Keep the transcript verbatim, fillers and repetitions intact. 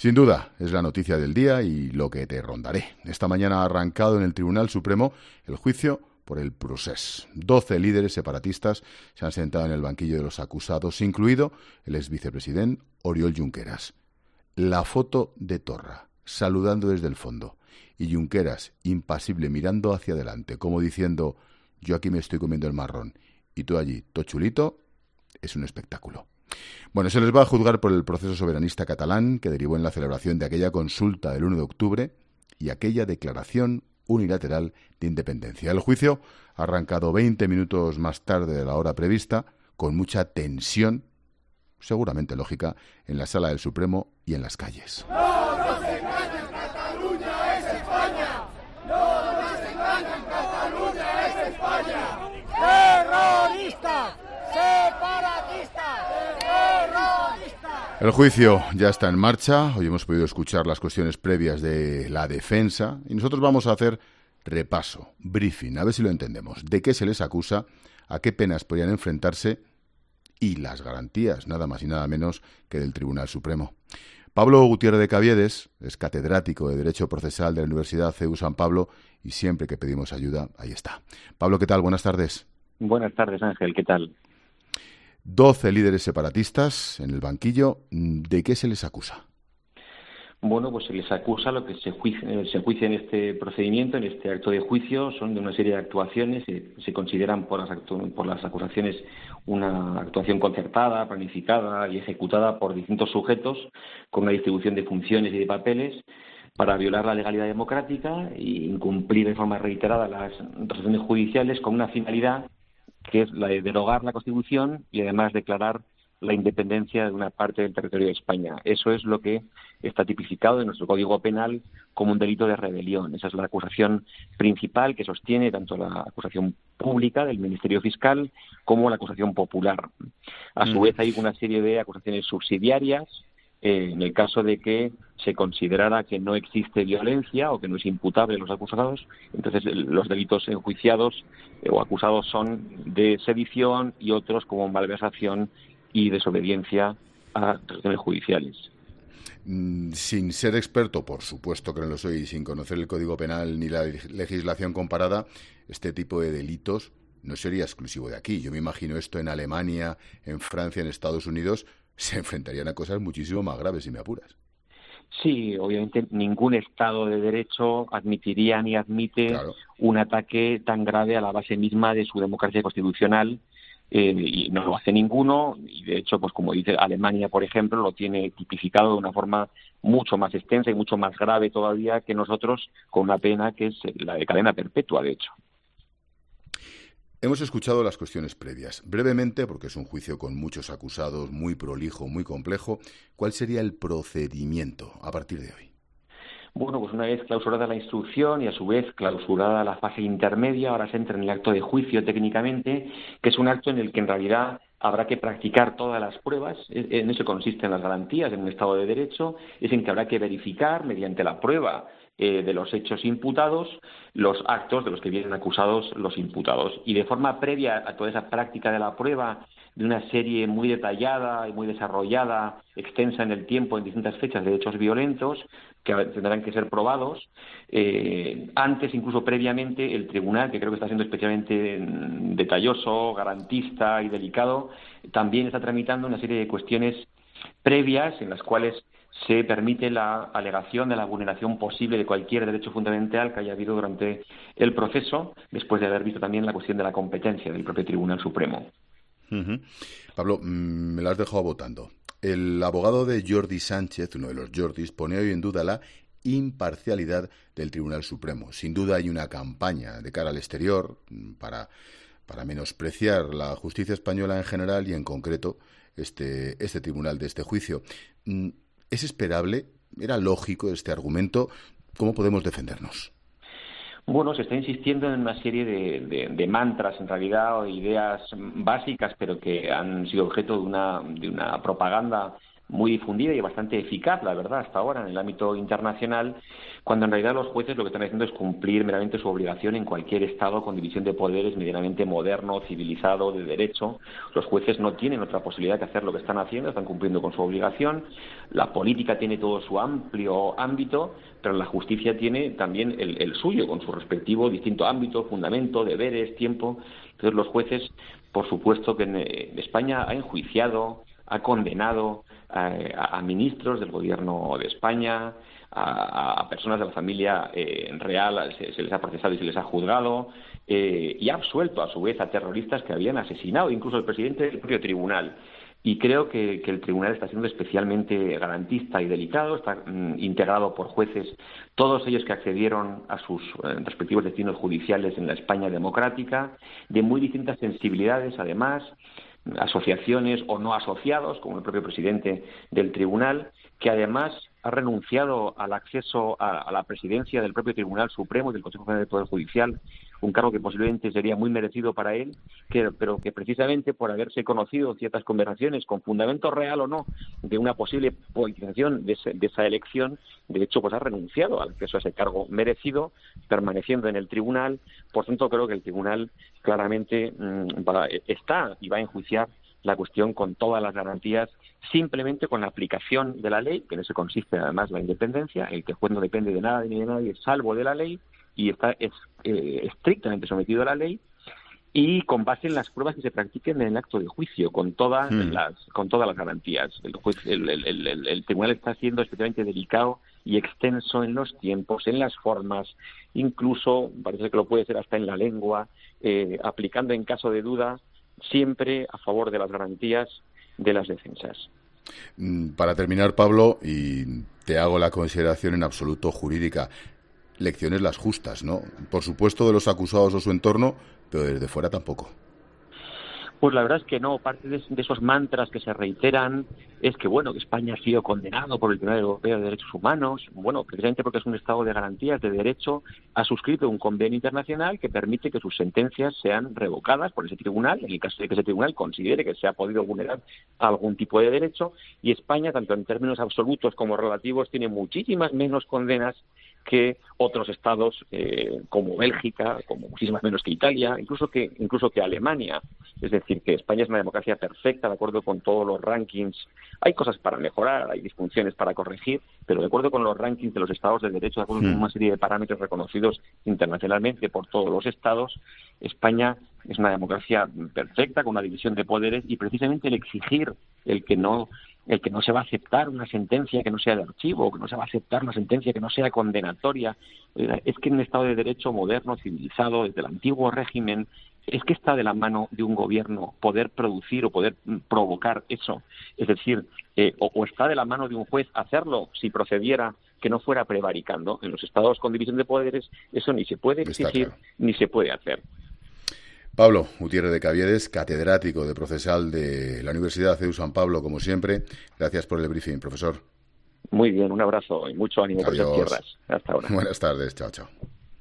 Sin duda, es la noticia del día y lo que te rondaré. Esta mañana ha arrancado en el Tribunal Supremo el juicio por el procés. Doce líderes separatistas se han sentado en el banquillo de los acusados, incluido el exvicepresidente Oriol Junqueras. La foto de Torra, saludando desde el fondo, y Junqueras, impasible, mirando hacia adelante, como diciendo, yo aquí me estoy comiendo el marrón, y tú allí, todo chulito, es un espectáculo. Bueno, se les va a juzgar por el proceso soberanista catalán que derivó en la celebración de aquella consulta del uno de octubre y aquella declaración unilateral de independencia. El juicio ha arrancado veinte minutos más tarde de la hora prevista, con mucha tensión, seguramente lógica, en la sala del Supremo y en las calles. ¡No nos engañan! ¡Cataluña es España! ¡No nos engañan! ¡Cataluña es España! ¡Terroristas! ¡Separatistas! ¡Terroristas! El juicio ya está en marcha. Hoy hemos podido escuchar las cuestiones previas de la defensa y nosotros vamos a hacer repaso, briefing, a ver si lo entendemos, de qué se les acusa, a qué penas podrían enfrentarse y las garantías, nada más y nada menos que del Tribunal Supremo. Pablo Gutiérrez de Caviedes es catedrático de Derecho Procesal de la Universidad C E U San Pablo y siempre que pedimos ayuda, ahí está. Pablo, ¿qué tal? Buenas tardes. Buenas tardes, Ángel, ¿qué tal? Doce líderes separatistas en el banquillo. ¿De qué se les acusa? Bueno, pues se les acusa, lo que se juicia, se juicia en este procedimiento, en este acto de juicio, son de una serie de actuaciones, se, se consideran por las, actu- por las acusaciones una actuación concertada, planificada y ejecutada por distintos sujetos con una distribución de funciones y de papeles para violar la legalidad democrática e incumplir de forma reiterada las resoluciones judiciales con una finalidad que es la de derogar la Constitución y además declarar la independencia de una parte del territorio de España. Eso es lo que está tipificado en nuestro Código Penal como un delito de rebelión. Esa es la acusación principal que sostiene tanto la acusación pública del Ministerio Fiscal como la acusación popular. A su vez hay una serie de acusaciones subsidiarias eh, en el caso de que se considerara que no existe violencia o que no es imputable a los acusados. Entonces los delitos enjuiciados eh, o acusados son de sedición y otros como malversación y desobediencia a resoluciones judiciales. Sin ser experto, por supuesto que no lo soy, y sin conocer el Código Penal ni la legislación comparada, este tipo de delitos no sería exclusivo de aquí. Yo me imagino esto en Alemania, en Francia, en Estados Unidos, se enfrentarían a cosas muchísimo más graves, si me apuras. Sí, obviamente ningún Estado de Derecho admitiría ni admite claro. un ataque tan grave a la base misma de su democracia constitucional. Eh, y no lo hace ninguno, y de hecho, pues como dice Alemania, por ejemplo, lo tiene tipificado de una forma mucho más extensa y mucho más grave todavía que nosotros, con una pena que es la de cadena perpetua, de hecho. Hemos escuchado las cuestiones previas. Brevemente, porque es un juicio con muchos acusados, muy prolijo, muy complejo, ¿cuál sería el procedimiento a partir de hoy? Bueno, pues una vez clausurada la instrucción y a su vez clausurada la fase intermedia, ahora se entra en el acto de juicio técnicamente, que es un acto en el que en realidad habrá que practicar todas las pruebas. En eso consisten las garantías en un Estado de Derecho, es en que habrá que verificar mediante la prueba eh, de los hechos imputados los actos de los que vienen acusados los imputados. Y de forma previa a toda esa práctica de la prueba, de una serie muy detallada y muy desarrollada, extensa en el tiempo, en distintas fechas, de hechos violentos que tendrán que ser probados. Eh, antes, incluso previamente, el tribunal, que creo que está siendo especialmente detalloso, garantista y delicado, también está tramitando una serie de cuestiones previas en las cuales se permite la alegación de la vulneración posible de cualquier derecho fundamental que haya habido durante el proceso, después de haber visto también la cuestión de la competencia del propio Tribunal Supremo. Uh-huh. Pablo, me lo has dejado votando. El abogado de Jordi Sánchez, uno de los Jordis, pone hoy en duda la imparcialidad del Tribunal Supremo. Sin duda hay una campaña de cara al exterior para, para menospreciar la justicia española en general y en concreto este, este tribunal de este juicio. ¿Es esperable? ¿Era lógico este argumento? ¿Cómo podemos defendernos? Bueno, se está insistiendo en una serie de, de, de mantras, en realidad, o ideas básicas, pero que han sido objeto de una, de una propaganda muy difundida y bastante eficaz, la verdad, hasta ahora en el ámbito internacional, cuando en realidad los jueces lo que están haciendo es cumplir meramente su obligación en cualquier Estado con división de poderes medianamente moderno, civilizado, de derecho. Los jueces no tienen otra posibilidad que hacer lo que están haciendo, están cumpliendo con su obligación. La política tiene todo su amplio ámbito, pero la justicia tiene también el, el suyo, con su respectivo distinto ámbito, fundamento, deberes, tiempo. Entonces los jueces, por supuesto que en, en España ha enjuiciado, ha condenado a, a, a ministros del gobierno de España, a, a personas de la familia eh, real, se, se les ha procesado y se les ha juzgado, eh, y ha absuelto a su vez a terroristas que habían asesinado incluso al presidente del propio tribunal. Y creo que, que el tribunal está siendo especialmente garantista y delicado, está mm, integrado por jueces, todos ellos que accedieron a sus eh, respectivos destinos judiciales en la España democrática, de muy distintas sensibilidades además, asociaciones o no asociados, como el propio presidente del tribunal, que además ha renunciado al acceso a, a la presidencia del propio Tribunal Supremo y del Consejo General del Poder Judicial, un cargo que posiblemente sería muy merecido para él, que, pero que precisamente por haberse conocido ciertas conversaciones, con fundamento real o no, de una posible politización de, ese, de esa elección, de hecho pues ha renunciado al acceso a ese cargo merecido, permaneciendo en el tribunal. Por tanto, creo que el tribunal claramente mmm, va, está y va a enjuiciar la cuestión con todas las garantías, simplemente con la aplicación de la ley, que en eso consiste además la independencia, el que el juez no depende de nada ni de nadie salvo de la ley, y está es, eh, estrictamente sometido a la ley, y con base en las pruebas que se practiquen en el acto de juicio, con todas mm. las con todas las garantías. El, juez, el, el, el, el tribunal está siendo especialmente delicado y extenso en los tiempos, en las formas, incluso parece que lo puede ser hasta en la lengua, eh, aplicando en caso de duda siempre a favor de las garantías de las defensas. Para terminar, Pablo, y te hago la consideración en absoluto jurídica, lecciones las justas, ¿no? Por supuesto de los acusados o su entorno, pero desde fuera tampoco. Pues la verdad es que no. Parte de, de esos mantras que se reiteran es que, bueno, que España ha sido condenado por el Tribunal Europeo de Derechos Humanos. Bueno, precisamente porque es un Estado de garantías de derecho, ha suscrito un convenio internacional que permite que sus sentencias sean revocadas por ese tribunal, en el caso de que ese tribunal considere que se ha podido vulnerar algún tipo de derecho. Y España, tanto en términos absolutos como relativos, tiene muchísimas menos condenas que otros estados eh, como Bélgica, como muchísimas menos que Italia, incluso que incluso que Alemania. Es decir, que España es una democracia perfecta, de acuerdo con todos los rankings. Hay cosas para mejorar, hay disfunciones para corregir, pero de acuerdo con los rankings de los estados de derecho, de acuerdo con una serie de parámetros reconocidos internacionalmente por todos los estados, España es una democracia perfecta, con una división de poderes, y precisamente el exigir el que no el que no se va a aceptar una sentencia que no sea de archivo, que no se va a aceptar una sentencia que no sea condenatoria, es que en un Estado de Derecho moderno, civilizado, desde el antiguo régimen, es que está de la mano de un gobierno poder producir o poder provocar eso. Es decir, eh, o, o está de la mano de un juez hacerlo si procediera que no fuera prevaricando. En los estados con división de poderes eso ni se puede exigir ni se puede hacer. Pablo Gutiérrez de Caviedes, catedrático de procesal de la Universidad C E U San Pablo, como siempre. Gracias por el briefing, profesor. Muy bien, un abrazo y mucho ánimo. Adiós. Por esas tierras. Hasta ahora. Buenas tardes, chao, chao.